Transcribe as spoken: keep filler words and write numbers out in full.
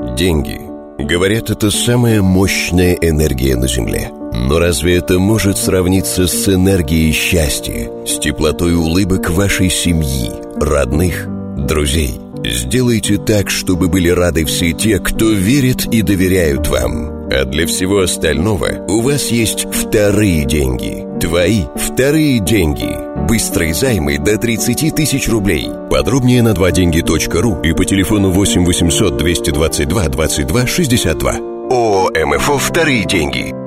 Деньги. Говорят, это самая мощная энергия на Земле. Но разве это может сравниться с энергией счастья, с теплотой улыбок вашей семьи, родных, друзей? Сделайте так, чтобы были рады все те, кто верит и доверяют вам. А для всего остального у вас есть вторые деньги. Твои вторые деньги. Быстрые займы до тридцать тысяч рублей. Подробнее на два деньги точка ру и по телефону восемь восемьсот двести двадцать два двадцать два шестьдесят два. ООО МФО «Вторые деньги».